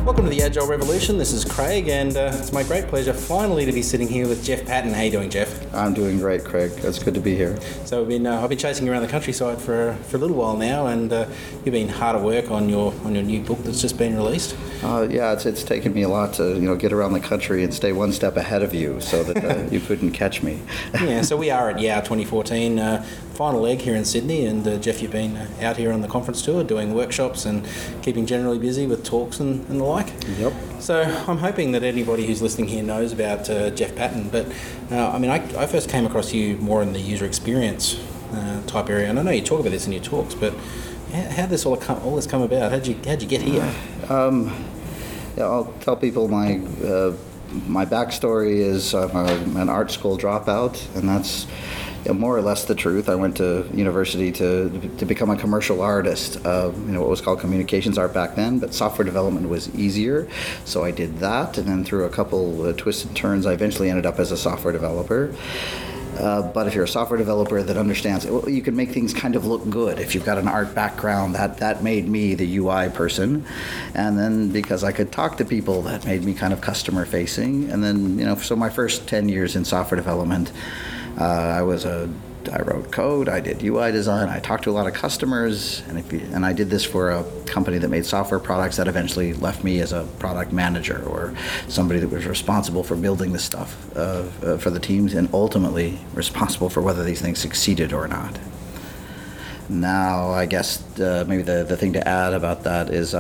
Welcome to the Agile Revolution. This is Craig, and it's my great pleasure finally to be sitting here with Jeff Patton. How you doing, Jeff? I'm doing great, Craig. It's good to be here. So I've been chasing you around the countryside for a little while now, and you've been hard at work on your new book that's just been released. Yeah, it's taken me a lot to get around the country and stay one step ahead of you, so that you couldn't catch me. Yeah, so we are at YOW 2014. Final leg here in Sydney, and Jeff, you've been out here on the conference tour doing workshops and keeping generally busy with talks and the like. Yep. So I'm hoping that anybody who's listening here knows about Jeff Patton, but I first came across you more in the user experience type area, and I know you talk about this in your talks, but how did this all this come about? How'd you get here? I'll tell people my backstory is I'm an art school dropout, and that's more or less the truth. I went to university to become a commercial artist, what was called communications art back then, but software development was easier, so I did that, and then through a couple twists and turns, I eventually ended up as a software developer. But if you're a software developer that understands, you can make things kind of look good. If you've got an art background, that made me the UI person. And then because I could talk to people, that made me kind of customer facing. And then, so my first 10 years in software development, I wrote code, I did UI design, I talked to a lot of customers, and I did this for a company that made software products that eventually left me as a product manager or somebody that was responsible for building this stuff for the teams and ultimately responsible for whether these things succeeded or not. Now, I guess maybe the thing to add about that is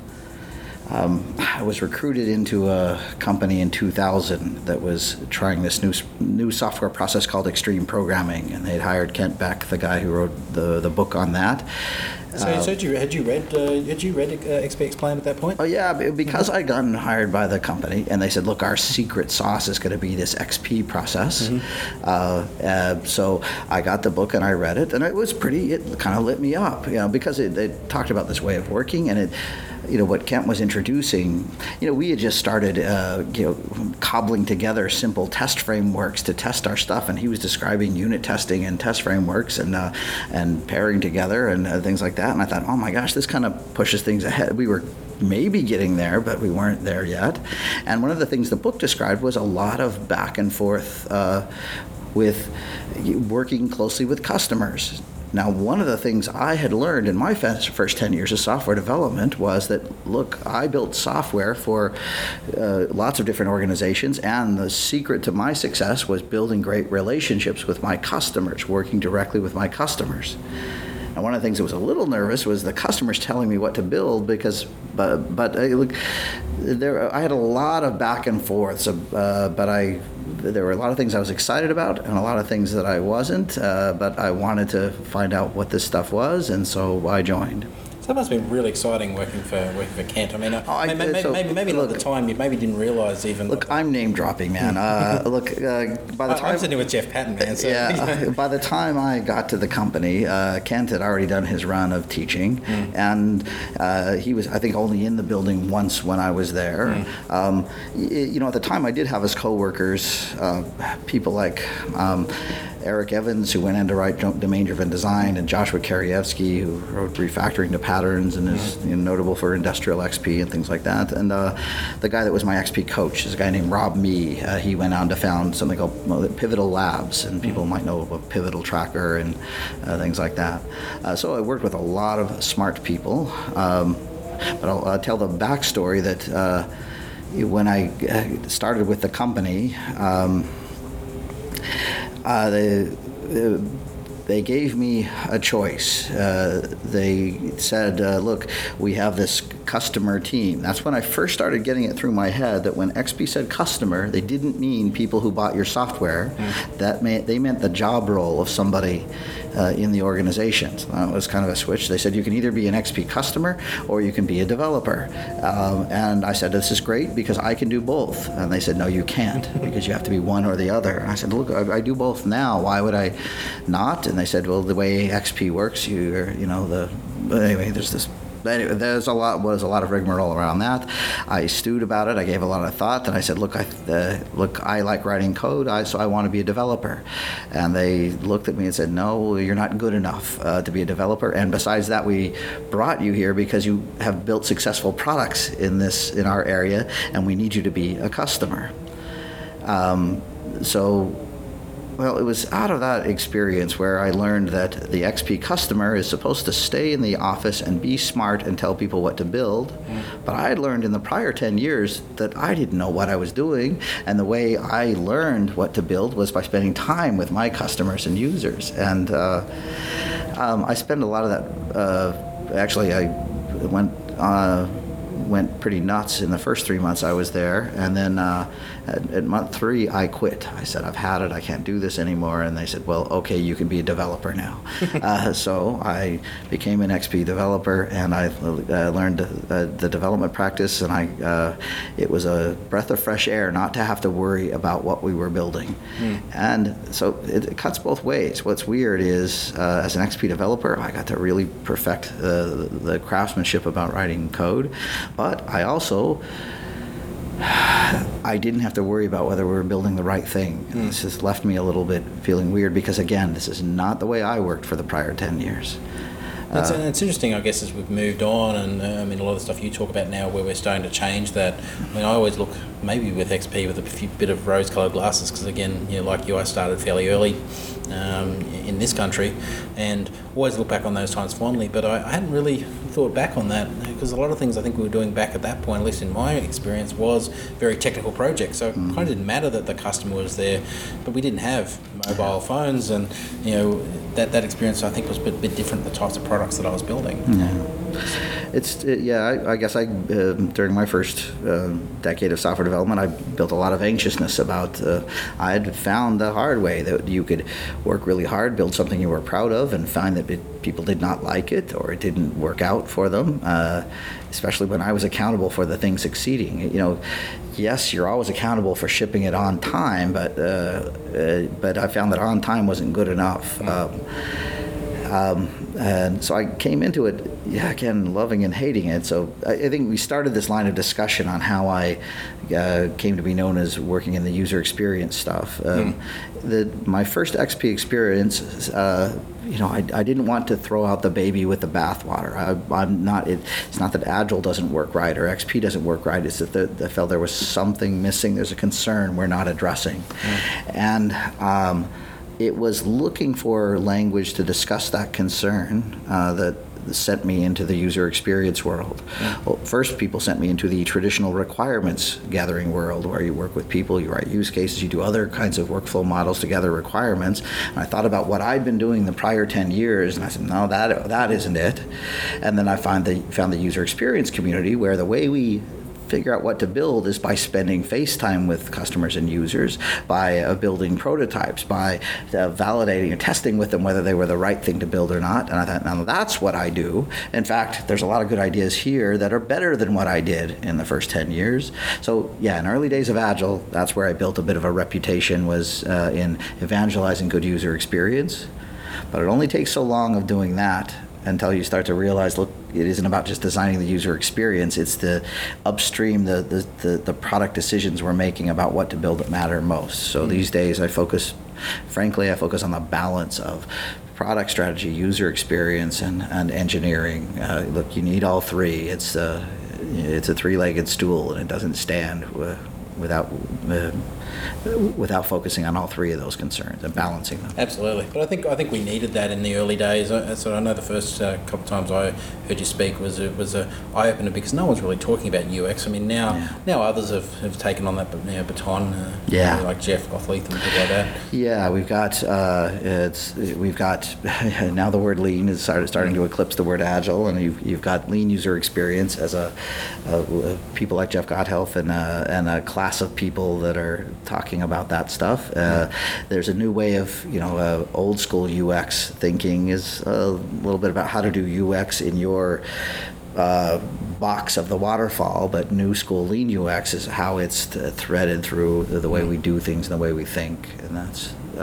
I was recruited into a company in 2000 that was trying this new software process called extreme programming, and they'd hired Kent Beck, the guy who wrote the book on that. So had you read XP Explained at that point? Oh yeah, because I'd gotten hired by the company, and they said, "Look, our secret sauce is going to be this XP process." Mm-hmm. So I got the book and I read it, and it kind of lit me up, because it talked about this way of working, and what Kent was introducing, we had just started, cobbling together simple test frameworks to test our stuff, and he was describing unit testing and test frameworks and pairing together and things like that. And I thought, oh my gosh, this kind of pushes things ahead. We were maybe getting there, but we weren't there yet. And one of the things the book described was a lot of back and forth with working closely with customers. Now, one of the things I had learned in my first 10 years of software development was that, look, I built software for lots of different organizations, and the secret to my success was building great relationships with my customers, working directly with my customers. And one of the things that was a little nervous was the customers telling me what to build, but I had a lot of back and forth, there were a lot of things I was excited about and a lot of things that I wasn't, but I wanted to find out what this stuff was, and so I joined. That must have been really exciting working for Kent. I mean, maybe at the time you maybe didn't realise even. Look, I'm name dropping, man. By the time I'm sitting with Jeff Patton, man. So, yeah. By the time I got to the company, Kent had already done his run of teaching, and he was, I think, only in the building once when I was there. At the time, I did have as coworkers people like Eric Evans, who went in to write domain-driven design, and Joshua Karyevsky, who wrote Refactoring to Patterns and is notable for industrial XP and things like that. And the guy that was my XP coach is a guy named Rob Mee. He went on to found something called Pivotal Labs, and people might know about Pivotal Tracker and things like that. So I worked with a lot of smart people. But I'll tell the backstory that when I started with the company, they gave me a choice. They said, look, we have this customer team. That's when I first started getting it through my head that when XP said customer, they didn't mean people who bought your software. They meant the job role of somebody in the organization. So that was kind of a switch. They said you can either be an XP customer or you can be a developer. And I said, this is great because I can do both. And they said, no, you can't, because you have to be one or the other. And I said, look, I do both now. Why would I not? And they said, well, the way XP works, anyway, there's this anyway, was a lot of rigmarole around that. I stewed about it. I gave a lot of thought. Then I said, look, I like writing code, so I want to be a developer. And they looked at me and said, no, you're not good enough to be a developer. And besides that, we brought you here because you have built successful products in our area, and we need you to be a customer. Well, it was out of that experience where I learned that the XP customer is supposed to stay in the office and be smart and tell people what to build. But I had learned in the prior 10 years that I didn't know what I was doing, and the way I learned what to build was by spending time with my customers and users. And I spent a lot of that. Actually, I went pretty nuts in the first 3 months I was there, and then at month 3 I quit. I said, I've had it, I can't do this anymore. And they said, well, okay, you can be a developer now. So I became an XP developer, and I learned the development practice, and it was a breath of fresh air not to have to worry about what we were building. And so it cuts both ways. What's weird is as an XP developer, I got to really perfect the craftsmanship about writing code. But I didn't have to worry about whether we were building the right thing. This has left me a little bit feeling weird because, again, this is not the way I worked for the prior 10 years. It's interesting, I guess, as we've moved on, and I mean, a lot of the stuff you talk about now where we're starting to change that. I mean, I always look maybe with XP with a bit of rose-coloured glasses because, again, like you, I started fairly early in this country and always look back on those times fondly, but I hadn't really thought back on that because a lot of things I think we were doing back at that point, at least in my experience, was very technical projects. So it kind of didn't matter that the customer was there, but we didn't have mobile phones, and that experience I think was a bit different, the types of products that I was building. I guess during my first decade of software development, I built a lot of anxiousness about, I had found the hard way that you could work really hard, build something you were proud of, and find that people did not like it or it didn't work out for them, especially when I was accountable for the thing succeeding. Yes, you're always accountable for shipping it on time, but I found that on time wasn't good enough. And so I came into it, again, loving and hating it. So I think we started this line of discussion on how I came to be known as working in the user experience stuff. My first XP experience, I didn't want to throw out the baby with the bathwater. It's not that Agile doesn't work right or XP doesn't work right. It's that I felt there was something missing. There's a concern we're not addressing. And it was looking for language to discuss that concern that sent me into the user experience world. Well, first, people sent me into the traditional requirements gathering world, where you work with people, you write use cases, you do other kinds of workflow models to gather requirements. And I thought about what I'd been doing the prior 10 years, and I said, no, that isn't it. And then I found the user experience community, where the way we figure out what to build is by spending face time with customers and users, by building prototypes, by validating and testing with them whether they were the right thing to build or not. And I thought, now that's what I do. In fact, there's a lot of good ideas here that are better than what I did in the first 10 years. So in early days of Agile, that's where I built a bit of a reputation, was in evangelizing good user experience. But it only takes so long of doing that until you start to realize, look, it isn't about just designing the user experience, it's the upstream, the product decisions we're making about what to build that matter most. So these days I focus on the balance of product strategy, user experience, and engineering. Look, you need all three. It's a three-legged stool, and it doesn't stand without focusing on all three of those concerns and balancing them. Absolutely, but I think we needed that in the early days. So I know the first couple of times I heard you speak was a eye opener, because no one's really talking about UX. I mean, now others have taken on that baton. Like Jeff Gottlieb and people like that. Yeah, we've got now the word lean is starting to eclipse the word agile, and you've got lean user experience as a people like Jeff Gotthelf and a class of people that are talking about that stuff. There's a new way of, old school UX thinking is a little bit about how to do UX in your box of the waterfall, but new school lean UX is how it's threaded through the way we do things and the way we think, and that's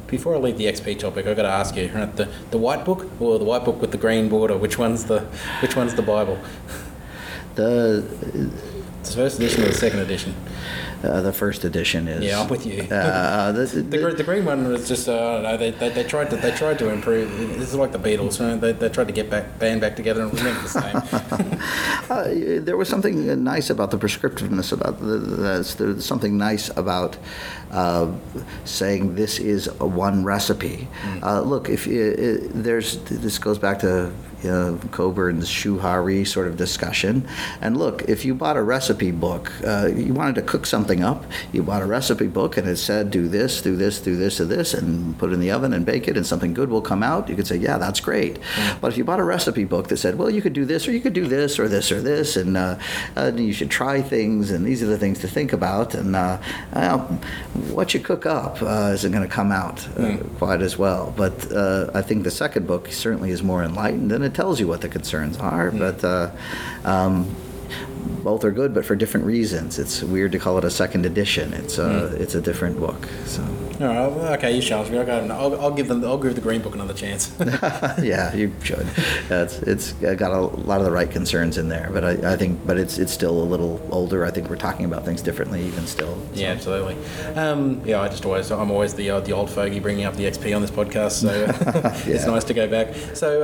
Before I leave the XP topic, I've got to ask you, right, the white book or the white book with the green border, which one's the Bible? The first edition or the second edition? The first edition is. Yeah, I'm with you. The the green one was just they tried to improve. This is like the Beatles, right? They tried to get band back together, and it was never the same. There was something nice about the prescriptiveness about there's something nice about saying this is one recipe. Look, if this goes back to Coburn's Shuhari sort of discussion. And look, if you bought a recipe book, you wanted to cook something up, you bought a recipe book and it said do this, do this, do this, do this, and put it in the oven and bake it and something good will come out, you could say, yeah, that's great. But if you bought a recipe book that said, well, you could do this or you could do this or this or this, and you should try things, and these are the things to think about, and what you cook up isn't going to come out quite as well. But I think the second book certainly is more enlightened, and it tells you what the concerns are, but both are good, but for different reasons. It's weird to call it a second edition. It's a different book. So. All right, okay, you challenge me. I'll give the green book another chance. Yeah, you should. It's got a lot of the right concerns in there, but I think, but it's still a little older. I think we're talking about things differently even still. So. Yeah, absolutely. I'm always the old fogey bringing up the XP on this podcast, so it's nice to go back. So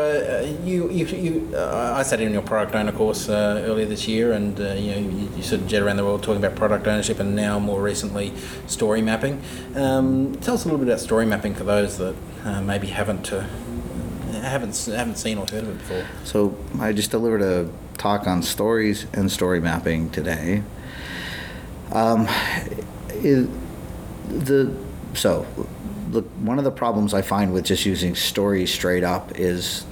I sat in your product owner course earlier this year, and you sort of jet around the world talking about product ownership, and now more recently story mapping. Tell us a little bit about story mapping for those that maybe haven't seen or heard of it before. So I just delivered a talk on stories and story mapping today. Look, one of the problems I find with just using stories straight up is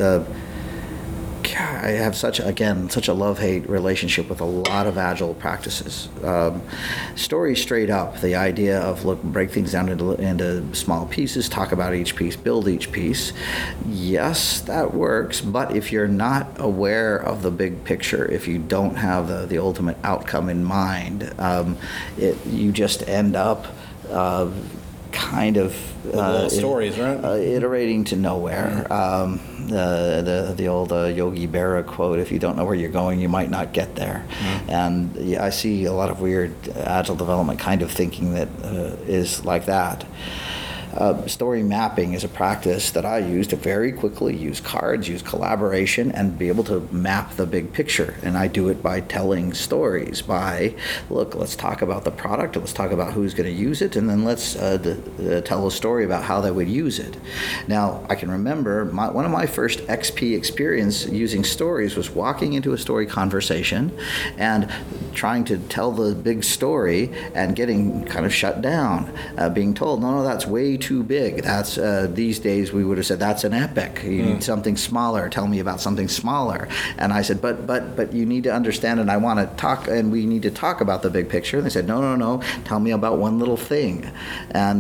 I have such a love-hate relationship with a lot of agile practices. Story straight up, the idea of break things down into small pieces, talk about each piece, build each piece. Yes, that works, but if you're not aware of the big picture, if you don't have the ultimate outcome in mind, you just end up kind of stories, right? Iterating to nowhere. The old Yogi Berra quote: "If you don't know where you're going, you might not get there." And I see a lot of weird agile development kind of thinking that is like that. Story mapping is a practice that I use to very quickly use cards, use collaboration, and be able to map the big picture. And I do it by telling stories, let's talk about the product, let's talk about who's going to use it, and then let's tell a story about how they would use it. Now, I can remember one of my first XP experience using stories was walking into a story conversation and trying to tell the big story and getting kind of shut down, being told, no, that's way too big. That's these days we would have said that's an epic. You need something smaller. Tell me about something smaller. And I said, but you need to understand, and I want to talk, and we need to talk about the big picture. And they said, no. Tell me about one little thing. And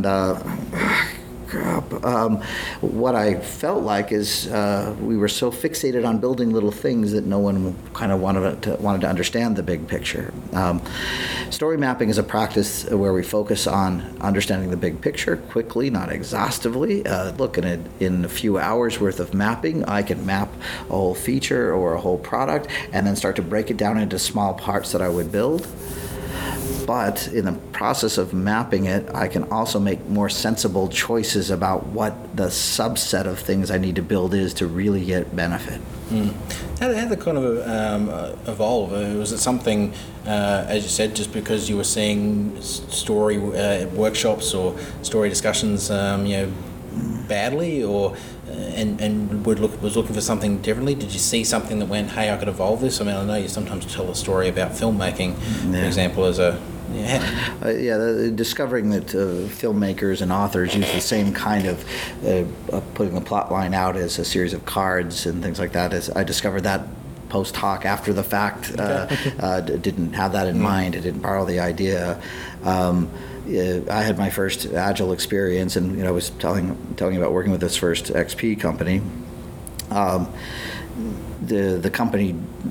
what I felt like is we were so fixated on building little things that no one kind of wanted to understand the big picture. Story mapping is a practice where we focus on understanding the big picture quickly, not exhaustively. Look, in a few hours worth of mapping, I can map a whole feature or a whole product and then start to break it down into small parts that I would build. But in the process of mapping it, I can also make more sensible choices about what the subset of things I need to build is to really get benefit. How did that kind of evolve? Was it something, as you said, just because you were seeing story workshops or story discussions, badly, or and was looking for something differently? Did you see something that went, hey, I could evolve this? I mean, I know you sometimes tell a story about filmmaking, for example, as a discovering that filmmakers and authors use the same kind of putting the plot line out as a series of cards and things like that. As I discovered that post hoc after the fact, didn't have that in mind. I didn't borrow the idea. I had my first agile experience, and I was telling you about working with this first XP company. The company,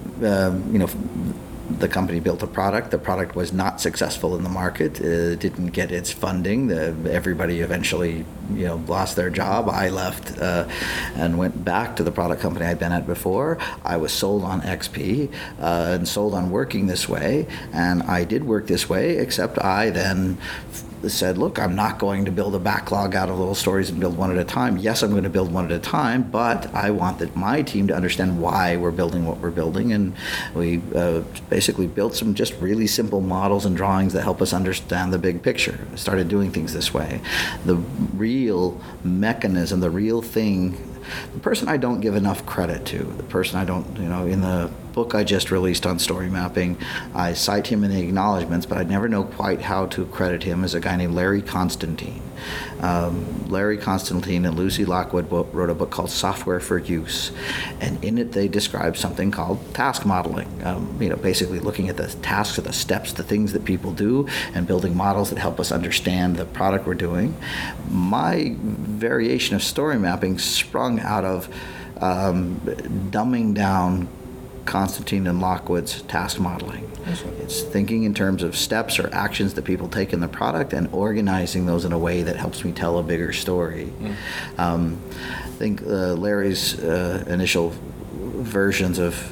the company built a product. The product was not successful in the market. Didn't get its funding. Everybody eventually lost their job. I left and went back to the product company I'd been at before. I was sold on XP and sold on working this way, and I did work this way, except I then said, look, I'm not going to build a backlog out of little stories and build one at a time. Yes, I'm going to build one at a time, but I want my team to understand why we're building what we're building. And we basically built some just really simple models and drawings that help us understand the big picture. I started doing things this way. The real mechanism, the real thing, the person I don't give enough credit to, the person I don't, in the book I just released on story mapping, I cite him in the acknowledgments, but I never know quite how to credit him, as a guy named Larry Constantine. Larry Constantine and Lucy Lockwood wrote a book called Software for Use, and in it they describe something called task modeling. Basically looking at the tasks, or the steps, the things that people do, and building models that help us understand the product we're doing. My variation of story mapping sprung out of dumbing down Constantine and Lockwood's task modeling. It's thinking in terms of steps or actions that people take in the product and organizing those in a way that helps me tell a bigger story. I think Larry's initial versions of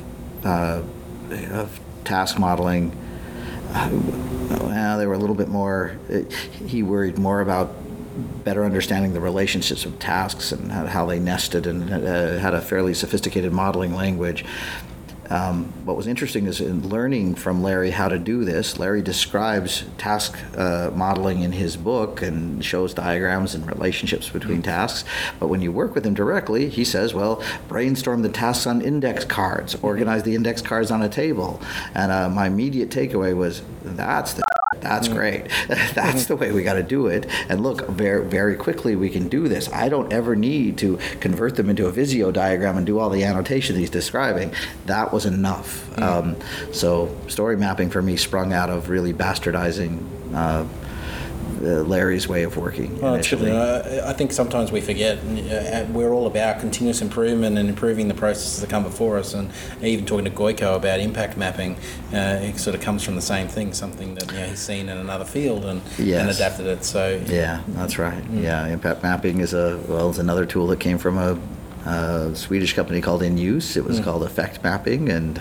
task modeling, they were a little bit more, he worried more about better understanding the relationships of tasks and how they nested, and had a fairly sophisticated modeling language. What was interesting is, in learning from Larry how to do this, Larry describes task modeling in his book and shows diagrams and relationships between tasks. But when you work with him directly, he says, well, brainstorm the tasks on index cards, organize the index cards on a table. And my immediate takeaway was, that's great. That's the way we got to do it. And look, very, very quickly we can do this. I don't ever need to convert them into a Visio diagram and do all the annotation he's describing. That was enough. So story mapping for me sprung out of really bastardizing Larry's way of working. Well, I think sometimes we forget we're all about continuous improvement and improving the processes that come before us, and even talking to Goiko about impact mapping, it sort of comes from the same thing, something that he's seen in another field and adapted it. So yeah, that's right. Yeah, impact mapping is it's another tool that came from a Swedish company called In Use. It was called effect mapping, and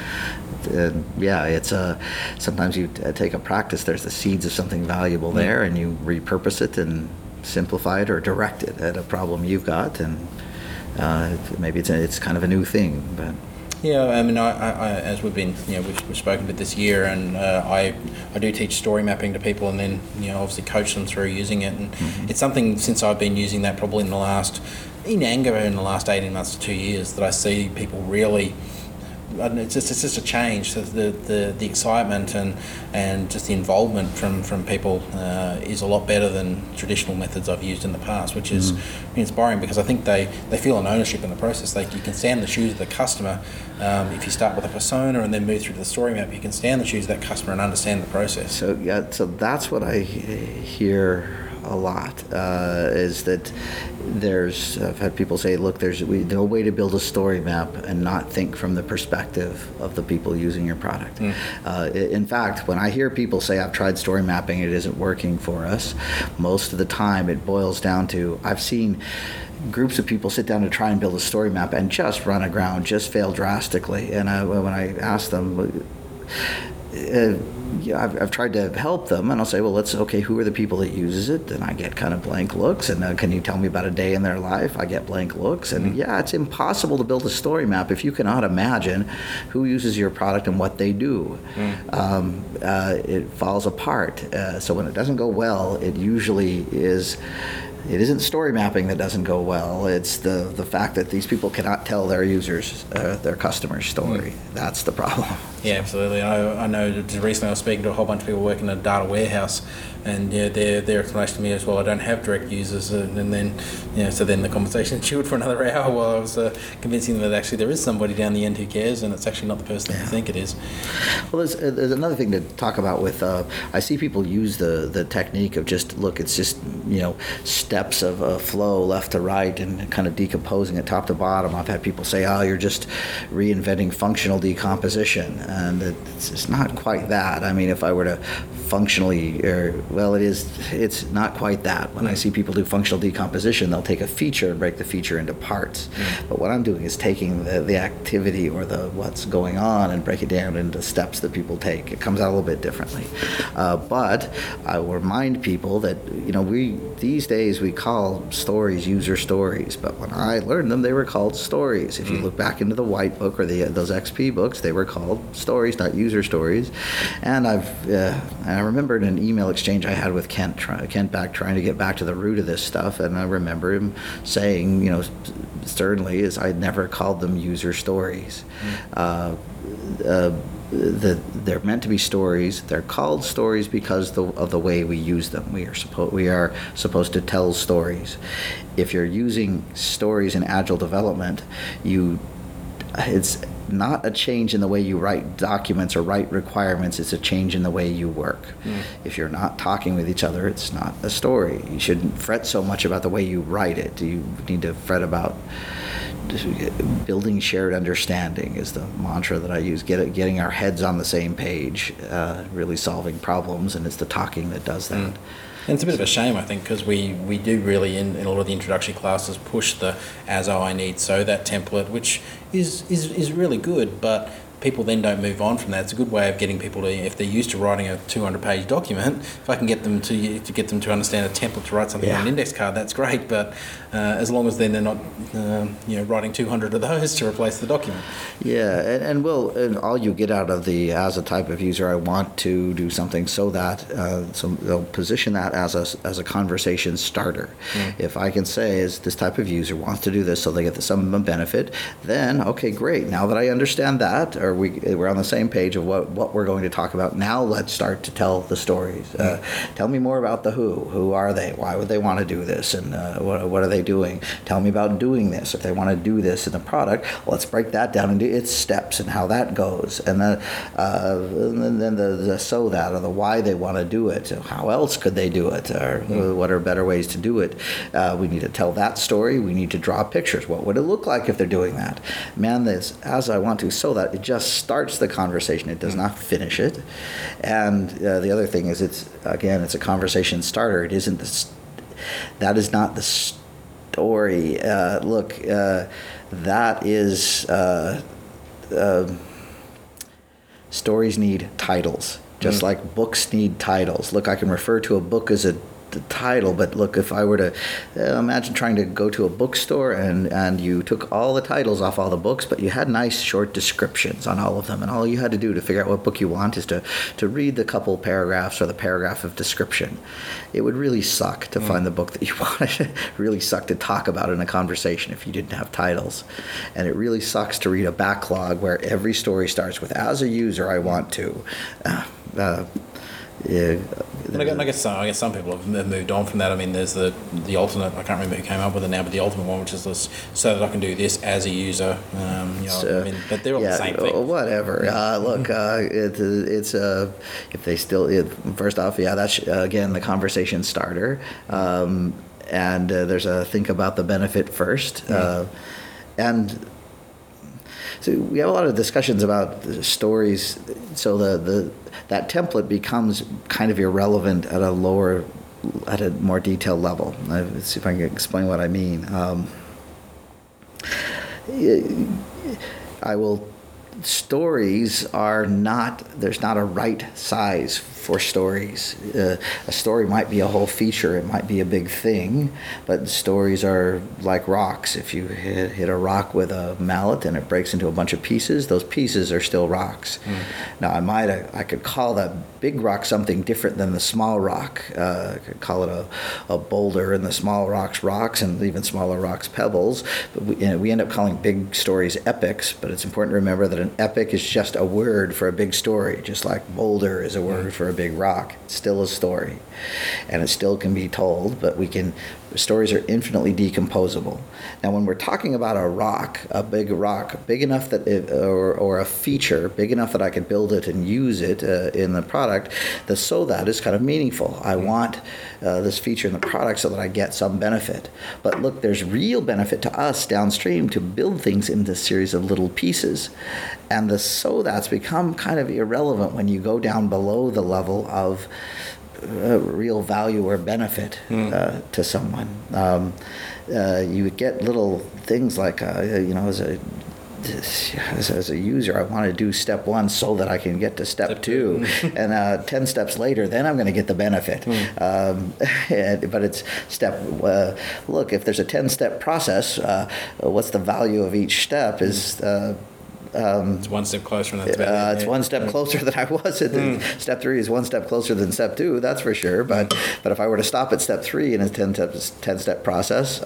it's sometimes you take a practice, there's the seeds of something valuable there, and you repurpose it and simplify it or direct it at a problem you've got, and maybe it's kind of a new thing. But yeah, I mean, I as we've been, we've spoken about this year, and I do teach story mapping to people, and then obviously coach them through using it, and it's something, since I've been using that probably in the last 18 months to 2 years, that I see people really. It's just a change. So the excitement and just the involvement from people is a lot better than traditional methods I've used in the past, which is inspiring, because I think they feel an ownership in the process. You can stand in the shoes of the customer. If you start with a persona and then move through to the story map, you can stand in the shoes of that customer and understand the process. So that's what I hear a lot, is that I've had people say, look, there's no way to build a story map and not think from the perspective of the people using your product. In fact, when I hear people say, I've tried story mapping, it isn't working for us, most of the time it boils down to, I've seen groups of people sit down to try and build a story map and just run aground, just fail drastically. And when I ask them, I've tried to help them, and I'll say, well, who are the people that uses it? And I get kind of blank looks, and can you tell me about a day in their life? I get blank looks, and it's impossible to build a story map if you cannot imagine who uses your product and what they do. It falls apart. So when it doesn't go well, it usually is. It isn't story mapping that doesn't go well. It's the fact that these people cannot tell their users, their customers' story. That's the problem. Yeah, absolutely. I know that just recently I was speaking to a whole bunch of people working in a data warehouse, and their explanation to me is, well, I don't have direct users, and then so then the conversation chilled for another hour while I was convincing them that actually there is somebody down the end who cares, and it's actually not the person that you think it is. Well, there's another thing to talk about with, I see people use the technique of just, look, it's just, steps of a flow left to right and kind of decomposing it top to bottom. I've had people say, oh, you're just reinventing functional decomposition. and it's not quite that. I mean, if I were to functionally, it's not quite that. When I see people do functional decomposition, they'll take a feature and break the feature into parts. But what I'm doing is taking the activity or the what's going on and break it down into steps that people take. It comes out a little bit differently. But I will remind people that, these days we call stories user stories, but when I learned them, they were called stories. If you look back into the White Book or those XP books, they were called stories, not user stories. And I remember in an email exchange I had with Kent back trying to get back to the root of this stuff, and I remember him saying, sternly, is I'd never called them user stories. They're meant to be stories. They're called stories because of the way we use them. We are supposed to tell stories. If you're using stories in agile development, it's not a change in the way you write documents or write requirements. It's a change in the way you work. If you're not talking with each other, it's not a story. You shouldn't fret so much about the way you write it. You need to fret about building shared understanding is the mantra that I use. Getting our heads on the same page, really solving problems, and it's the talking that does that. And it's a bit of a shame, I think, because we do really, in a lot of the introductory classes, push the as I need so that template, which is really good, but people then don't move on from that. It's a good way of getting people to, if they're used to writing a 200-page document, if I can get them to understand a template to write something on an index card, that's great. But as long as then they're not, writing 200 of those to replace the document. Yeah, and all you get out of the as a type of user, I want to do something so that so they'll position that as a conversation starter. If I can say, is this type of user wants to do this so they get some benefit, then okay, great. Now that I understand that, or we're on the same page of what we're going to talk about. Now let's start to tell the stories. Tell me more about the who. Who are they? Why would they want to do this? And what are they doing? Tell me about doing this. If they want to do this in the product, let's break that down into its steps and how that goes. And then the so that, or the why they want to do it. How else could they do it? Or what are better ways to do it? We need to tell that story. We need to draw pictures. What would it look like if they're doing that? Man, this as I want to so that, it just starts the conversation. It does not finish it. And the other thing is, it's a conversation starter. It isn't that is not the story. That is stories need titles, just like books need titles. Look, I can refer to a book as the title, but look, if I were to imagine trying to go to a bookstore and you took all the titles off all the books, but you had nice short descriptions on all of them, and all you had to do to figure out what book you want is to read the couple paragraphs or the paragraph of description. It would really suck to find the book that you wanted. It really suck to talk about in a conversation if you didn't have titles. And it really sucks to read a backlog where every story starts with, as a user, I want to. And I guess some people have moved on from that. I mean, there's the alternate. I can't remember who came up with it now, but the ultimate one, which is this, so that I can do this as a user. But they're all the same thing. Whatever. Look, it's if they still first off, that's again the conversation starter, and there's a think about the benefit first, and. So we have a lot of discussions about stories. So that template becomes kind of irrelevant at a more detailed level. Let's see if I can explain what I mean. Stories are not. There's not a right size for stories. A story might be a whole feature. It might be a big thing, but stories are like rocks. If you hit a rock with a mallet and it breaks into a bunch of pieces, those pieces are still rocks. Now, I could call that big rock something different than the small rock. I could call it a boulder, and the small rocks, and even smaller rocks pebbles. But we end up calling big stories epics, but it's important to remember that an epic is just a word for a big story, just like boulder is a word for a big rock. It's still a story, and it still can be told, but stories are infinitely decomposable. Now, when we're talking about a rock, big enough that or a feature big enough that I can build it and use it in the product, so that is kind of meaningful. I want this feature in the product so that I get some benefit. But look, there's real benefit to us downstream to build things into a series of little pieces. And that's become kind of irrelevant when you go down below the level of real value or benefit to someone. You get little things like, as a user, I want to do step 1 so that I can get to step 2. And 10 steps later, then I'm going to get the benefit. But it's look, if there's a 10-step process, what's the value of each step is... it's one step closer than it's one step closer than I was at step 3 is one step closer than step 2, that's for sure. But if I were to stop at step 3 in a 10-step process,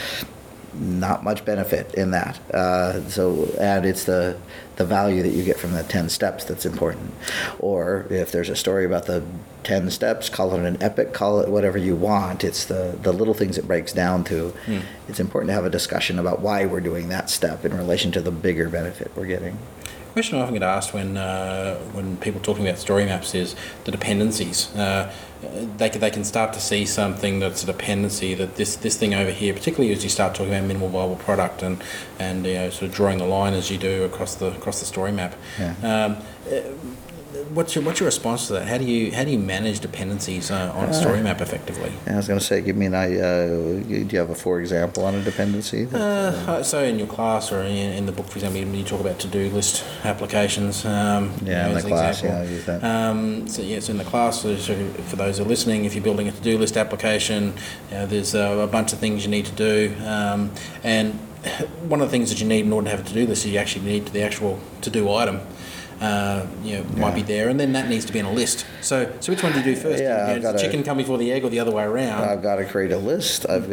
not much benefit in that. And it's the value that you get from the 10 steps that's important. Or if there's a story about the 10 steps, call it an epic, call it whatever you want. It's the little things it breaks down to. It's important to have a discussion about why we're doing that step in relation to the bigger benefit we're getting. The question I often get asked when people are talking about story maps is the dependencies. They can start to see something that's a dependency, that this thing over here, particularly as you start talking about minimal viable product and sort of drawing the line as you do across the story map. Yeah. What's your response to that? How do you manage dependencies on a story map effectively? I was going to say, do you have a for example on a dependency? So in your class or in the book, for example, you talk about to-do list applications. In the class, I use that. So in the class, so for those who are listening, if you're building a to-do list application, there's a bunch of things you need to do, and one of the things that you need in order to have a to-do list is you actually need the actual to-do item. Might be there, and then that needs to be in a list. So which one do you do first? Does the chicken come before the egg, or the other way around? I've got to create a list. I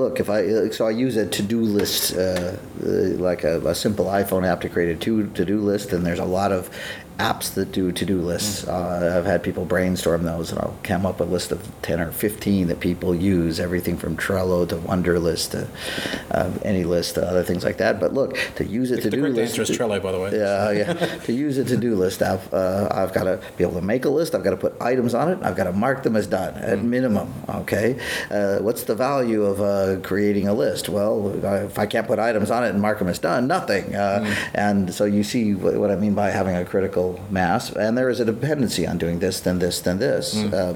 use a to-do list, like a simple iPhone app to create a to-do list, and there's a lot of apps that do to-do lists. I've had people brainstorm those, and I'll come up with a list of 10 or 15 that people use, everything from Trello to Wunderlist to AnyList to other things like that. But look, to use a to-do list... The correct answer is Trello, by the way. Yeah. To use a to-do list, I've got to be able to make a list. I've got to put items on it. I've got to mark them as done at minimum. Okay. What's the value of creating a list? Well, if I can't put items on it and mark them as done, nothing. And so you see what I mean by having a critical mass. And there is a dependency on doing this, then this, then this.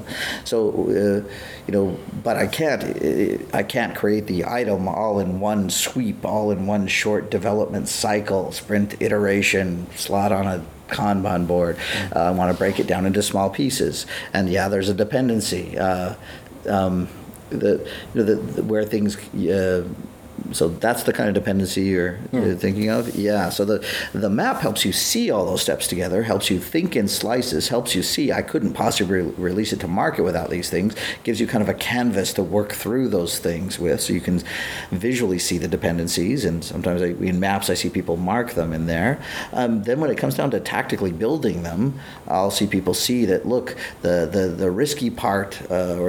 But I can't create the item all in one sweep, all in one short development cycle, sprint iteration, slot on a Kanban board. I want to break it down into small pieces, and there's a dependency. Where things. So that's the kind of dependency you're thinking of? Yeah. So the map helps you see all those steps together, helps you think in slices, helps you see I couldn't possibly release it to market without these things, gives you kind of a canvas to work through those things with, so you can visually see the dependencies. And sometimes in maps I see people mark them in there. Then when it comes down to tactically building them, I'll see people see that, look, the risky part, or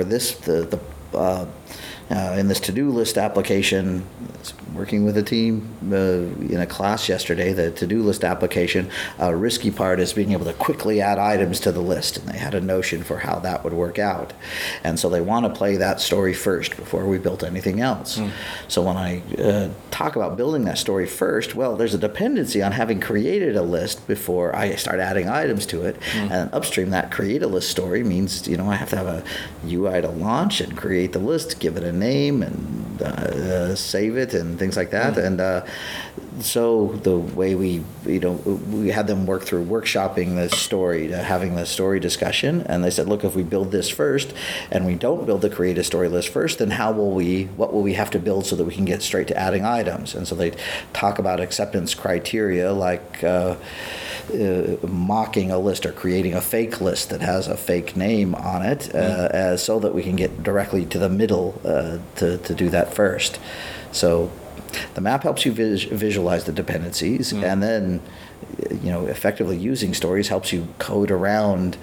in this to-do list application, working with a team in a class yesterday, the to-do list application, risky part is being able to quickly add items to the list, and they had a notion for how that would work out. And so they want to play that story first before we built anything else. So when I talk about building that story first, well, there's a dependency on having created a list before I start adding items to it. And upstream, that create a list story means, I have to have a UI to launch and create the list, give it a name, and save it, and things like that. And so the way we had them work through workshopping the story to having the story discussion, and they said, look, if we build this first and we don't build the create a story list first, then what will we have to build so that we can get straight to adding items? And so they talk about acceptance criteria, like mocking a list or creating a fake list that has a fake name on it, so that we can get directly to the middle to do that first. So the map helps you visualize the dependencies, and then effectively using stories helps you code around,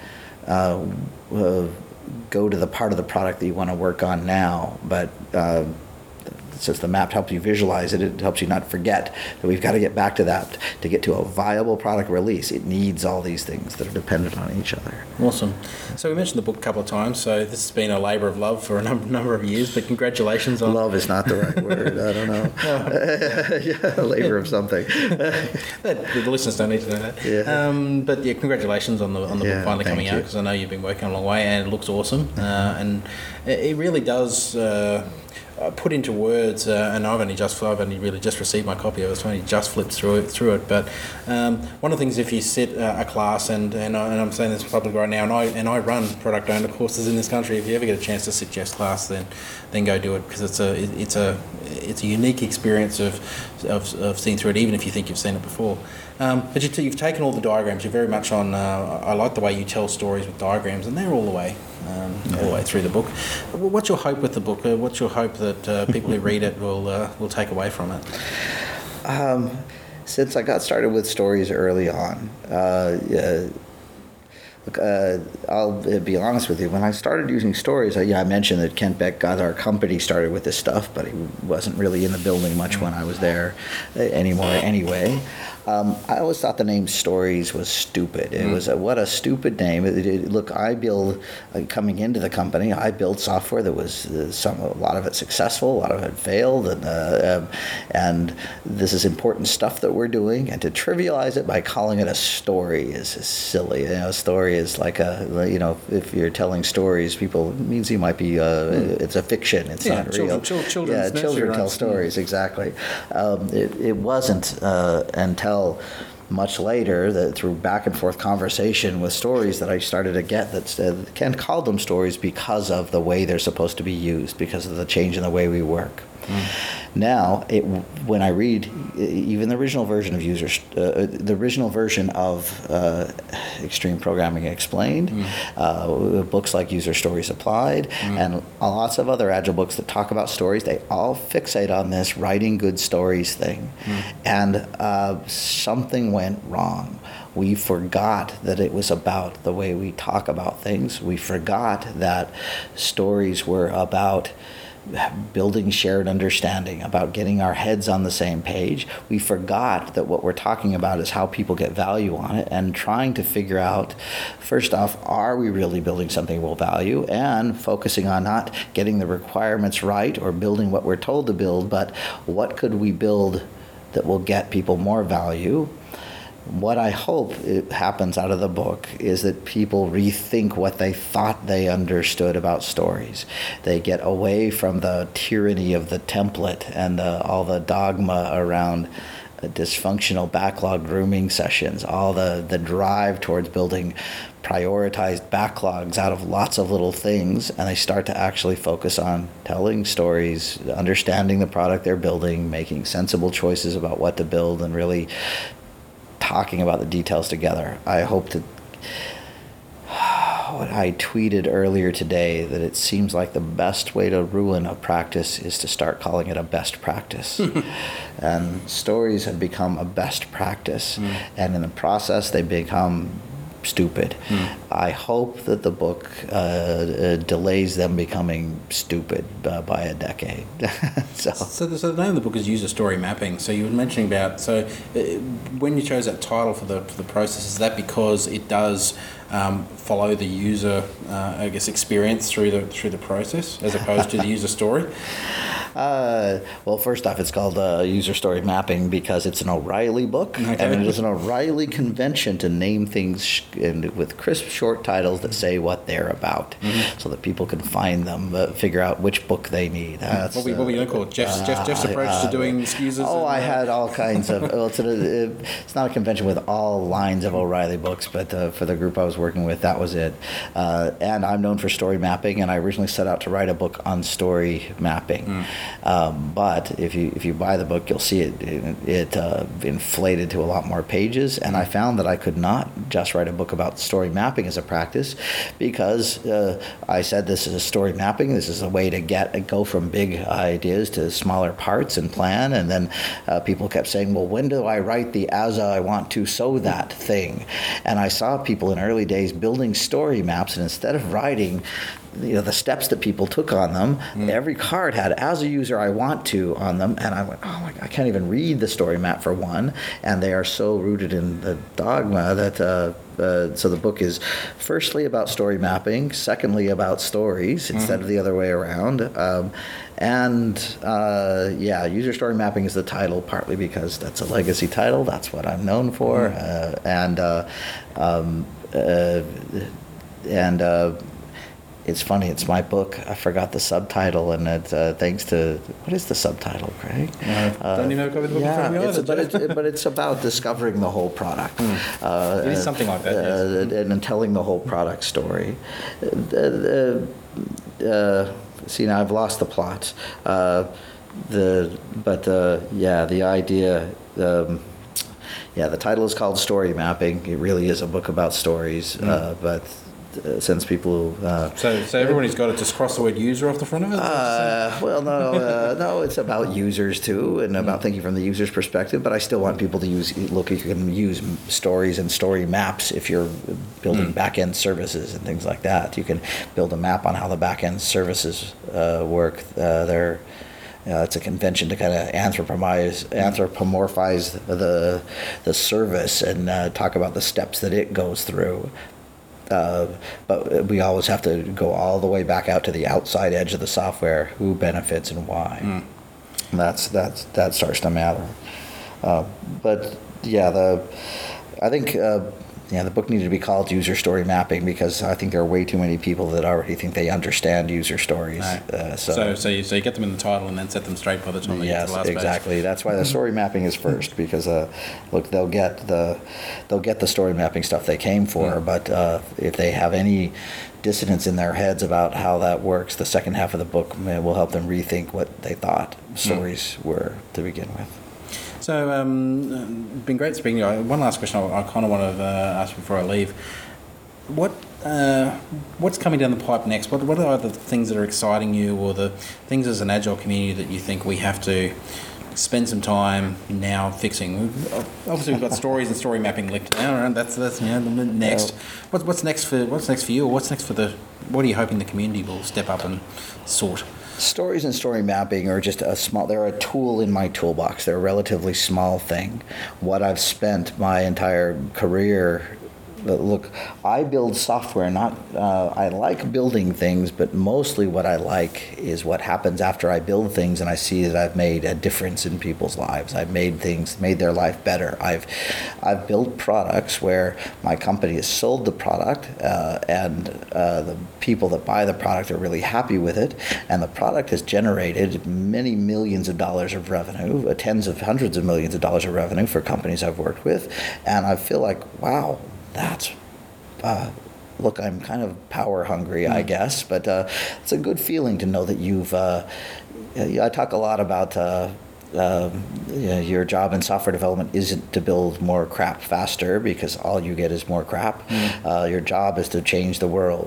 go to the part of the product that you want to work on now. But Since the map helps you visualize it, it helps you not forget that we've got to get back to that. To get to a viable product release, it needs all these things that are dependent on each other. Awesome. So we mentioned the book a couple of times, so this has been a labour of love for a number of years, but congratulations on... Love is not the right word. I don't know. Yeah, labour of something. The listeners don't need to know that. Yeah. But yeah, congratulations on the book finally coming out, because I know you've been working a long way and it looks awesome. And it really does... put into words, and I've only really just received my copy of it, so I only just flipped through it. But one of the things, if you sit a class, and I'm saying this publicly right now, and I run product owner courses in this country. If you ever get a chance to sit Jeff's class, then go do it, because it's a unique experience of seeing through it, even if you think you've seen it before. But you've taken all the diagrams. You're very much on. I like the way you tell stories with diagrams, and they're all the way through the book. What's your hope with the book? What's your hope that people who read it will take away from it? Since I got started with stories early on, look, I'll be honest with you. When I started using stories, I mentioned that Kent Beck got our company started with this stuff, but he wasn't really in the building much when I was there anymore anyway. I always thought the name Stories was stupid. It was what a stupid name. Look, I build, coming into the company, I built software that was a lot of it successful, a lot of it failed, and this is important stuff that we're doing. And to trivialize it by calling it a story is silly. A story is like if you're telling stories, it means you might be. It's a fiction. It's not real. Children tell stories. Exactly. It wasn't until much later, that through back and forth conversation with stories, that I started to get that Kent called them stories because of the way they're supposed to be used, because of the change in the way we work. Now, when I read even the original version of Extreme Programming Explained, books like User Stories Applied, and lots of other Agile books that talk about stories, they all fixate on this writing good stories thing. And something went wrong. We forgot that it was about the way we talk about things. We forgot that stories were about building shared understanding, about getting our heads on the same page. We forgot that what we're talking about is how people get value on it, and trying to figure out, first off, are we really building something we'll value, and focusing on not getting the requirements right or building what we're told to build, but what could we build that will get people more value. What I hope it happens out of the book is that people rethink what they thought they understood about stories. They get away from the tyranny of the template and all the dogma around dysfunctional backlog grooming sessions, all the drive towards building prioritized backlogs out of lots of little things, and they start to actually focus on telling stories, understanding the product they're building, making sensible choices about what to build, and really talking about the details together. I hope to... I tweeted earlier today that it seems like the best way to ruin a practice is to start calling it a best practice. And stories have become a best practice. And in the process, they become stupid. I hope that the book delays them becoming stupid by a decade. So the name of the book is User Story Mapping. So you were mentioning about, when you chose that title for the process, is that because it does follow the user, experience through the process, as opposed to the user story? Well, first off, it's called User Story Mapping because it's an O'Reilly book, and it is an O'Reilly convention to name things with crisp, short titles that say what they're about, so that people can find them, figure out which book they need. What were you going to call it? Jeff's approach to doing SKUs? I had all kinds of... Well, it's not a convention with all lines of O'Reilly books, but for the group I was working with, that was it. And I'm known for story mapping, and I originally set out to write a book on story mapping. But if you buy the book, you'll see it inflated to a lot more pages, and I found that I could not just write a book about story mapping as a practice, because I said this is a story mapping. This is a way to go from big ideas to smaller parts and plan, and then people kept saying, well, when do I write the as I want to so that thing? And I saw people in early early days building story maps, and instead of writing the steps that people took on them, every card had "as a user I want to" on them, and I went, oh my God, I can't even read the story map for one, and they are so rooted in the dogma that so the book is firstly about story mapping, secondly about stories instead of the other way around, user story mapping is the title, partly because that's a legacy title, that's what I'm known for, it's funny, it's my book. I forgot the subtitle, and it's thanks to, what is the subtitle, Craig? Don't even have a copy of the book in front of me either. But it's about discovering the whole product. It is something like that, yes. And telling the whole product story. See, now I've lost the plot. The idea... the title is called Story Mapping. It really is a book about stories, but since people... So everybody's got to just cross the word user off the front of it? No, it's about users too, and about thinking from the user's perspective, but I still want people to you can use stories and story maps if you're building back-end services and things like that. You can build a map on how the back-end services work. It's a convention to kind of anthropomorphize the service and talk about the steps that it goes through. But we always have to go all the way back out to the outside edge of the software, who benefits and why. And that starts to matter. I think the book needed to be called User Story Mapping, because I think there are way too many people that already think they understand user stories. Right. So you get them in the title and then set them straight by the time they get to the last page. Yes, exactly. That's why the story mapping is first, because they'll get the story mapping stuff they came for, but if they have any dissonance in their heads about how that works, the second half of the book will help them rethink what they thought stories were to begin with. So, been great speaking to you. One last question I kind of want to ask before I leave. What's coming down the pipe next? What are the things that are exciting you, or the things as an Agile community that you think we have to spend some time now fixing? Obviously, we've got stories and story mapping linked now, and that's the next. What's next for you, or what's next for what are you hoping the community will step up and sort? Stories and story mapping are just they're a tool in my toolbox. They're a relatively small thing. What I've spent my entire career... Look, I build software, I like building things, but mostly what I like is what happens after I build things and I see that I've made a difference in people's lives. I've made their life better. I've built products where my company has sold the product, and the people that buy the product are really happy with it, and the product has generated many millions of dollars of revenue, tens of hundreds of millions of dollars of revenue for companies I've worked with, and I feel like, wow, that's, look, I'm kind of power hungry, I guess, but it's a good feeling to know that you've, I talk a lot about your job in software development isn't to build more crap faster, because all you get is more crap. Your job is to change the world.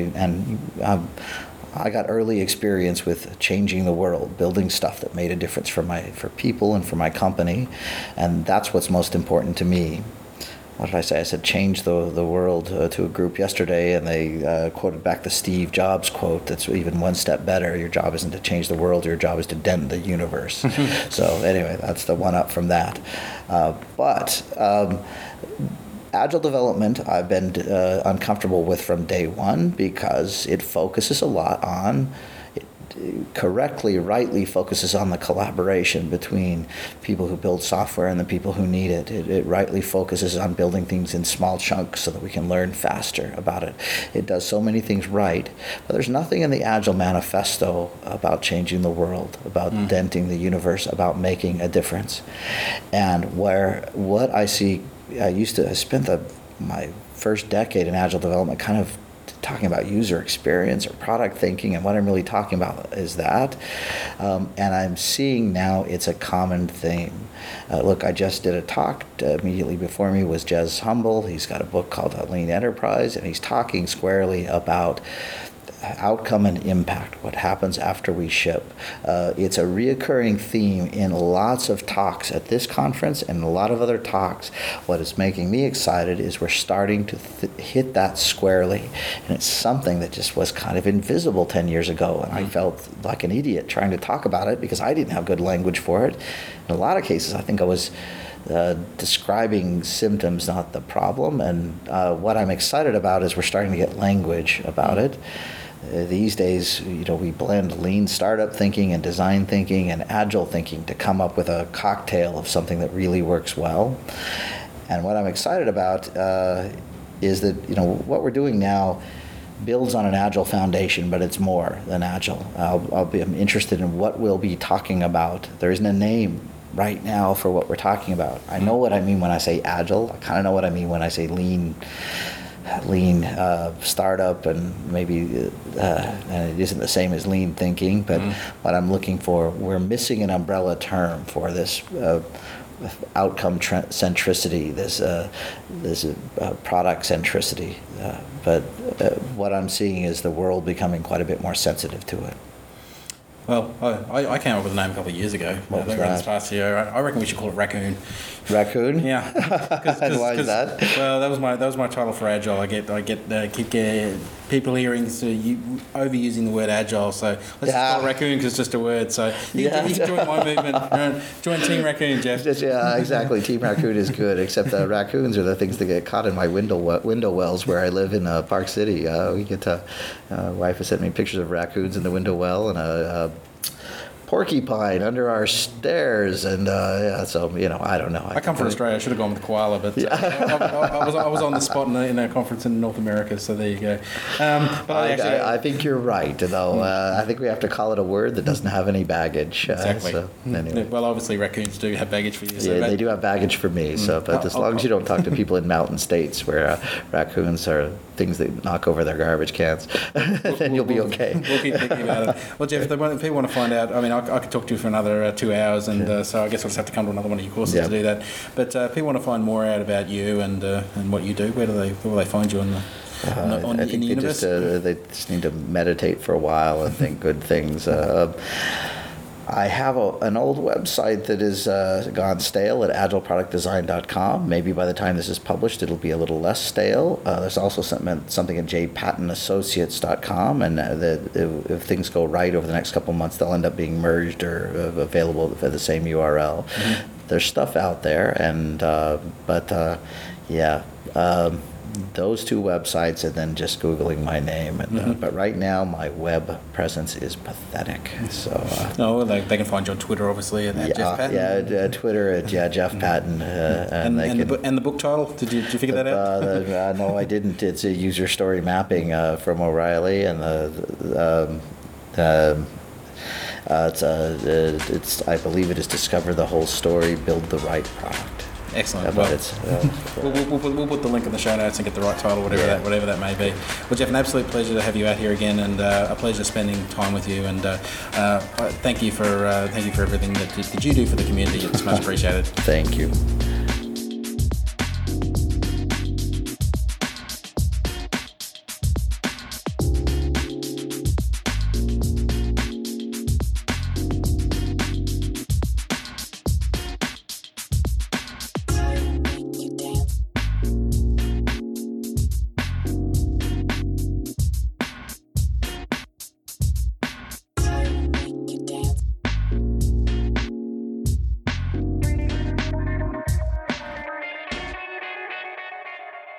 I got early experience with changing the world, building stuff that made a difference for people and for my company, and that's what's most important to me. What did I say? I said change the world to a group yesterday, and they quoted back the Steve Jobs quote that's even one step better. Your job isn't to change the world, your job is to dent the universe. So anyway, that's the one up from that. But Agile development I've been uncomfortable with from day one, because it focuses a lot on... rightly focuses on the collaboration between people who build software and the people who need it. It rightly focuses on building things in small chunks so that we can learn faster about it. It does so many things right, but there's nothing in the Agile Manifesto about changing the world, about denting the universe, about making a difference. And what I see, I spent my first decade in Agile development kind of talking about user experience or product thinking, and what I'm really talking about is that. And I'm seeing now it's a common theme. Look, I just did a talk. Immediately before me was Jez Humble. He's got a book called Lean Enterprise, and he's talking squarely about outcome and impact, what happens after we ship. It's a reoccurring theme in lots of talks at this conference and a lot of other talks. What is making me excited is we're starting to hit that squarely, and it's something that just was kind of invisible 10 years ago, and I felt like an idiot trying to talk about it because I didn't have good language for it. In a lot of cases, I think I was describing symptoms, not the problem. And what I'm excited about is we're starting to get language about it. These days, we blend lean startup thinking and design thinking and agile thinking to come up with a cocktail of something that really works well. And what I'm excited about is that what we're doing now builds on an agile foundation, but it's more than agile. I'm interested in what we'll be talking about. There isn't a name right now for what we're talking about. I know what I mean when I say agile. I kind of know what I mean when I say lean startup, and maybe and it isn't the same as lean thinking, but what I'm looking for, we're missing an umbrella term for this outcome centricity, this product centricity, but what I'm seeing is the world becoming quite a bit more sensitive to it. Well, I came up with a name a couple of years ago. What was that? This past year, I reckon we should call it Raccoon. Raccoon? Yeah. And why is that? Well, that was my title for Agile. I keep people hearing overusing the word Agile, so let's just call it Raccoon because it's just a word. So you can join my movement. Join Team Raccoon, Jeff. Yeah, exactly. Team Raccoon is good, except raccoons are the things that get caught in my window wells where I live in Park City. We get wife has sent me pictures of raccoons in the window well and a porcupine under our stairs, and so I don't know. I come from Australia. I should have gone with the koala, but I was on the spot in a conference in North America. So there you go. But I think you're right, though. I think we have to call it a word that doesn't have any baggage. Exactly. Anyway. Well, obviously raccoons do have baggage for you. So they do have baggage for me. So, but as long as you don't talk to people in mountain states where raccoons are things that knock over their garbage cans, then you'll be okay. We'll keep thinking about it. Well, Jeff, if people want to find out, I mean, I could talk to you for another 2 hours, and so I guess we'll just have to come to another one of your courses to do that. But people want to find more out about you and what you do. Where will they find you in the universe? They just need to meditate for a while and think good things. I have an old website that is gone stale at agileproductdesign.com. Maybe by the time this is published, it'll be a little less stale. There's also something at jpattinassociates.com, and if things go right over the next couple of months, they'll end up being merged or available for the same URL. Mm-hmm. There's stuff out there, and those two websites, and then just Googling my name. And, but right now, my web presence is pathetic. So they can find you on Twitter, obviously, at Jeff Patton. Yeah, Twitter at Jeff Patton. And the book title? Did you figure that out? No, I didn't. It's a user story mapping from O'Reilly, and it's I believe it is discover the whole story, build the right product. Excellent. Well, we'll put the link in the show notes and get the right title, whatever that may be. Well, Jeff, an absolute pleasure to have you out here again, and a pleasure spending time with you. And thank you for everything that you do for the community. It's much appreciated. Thank you.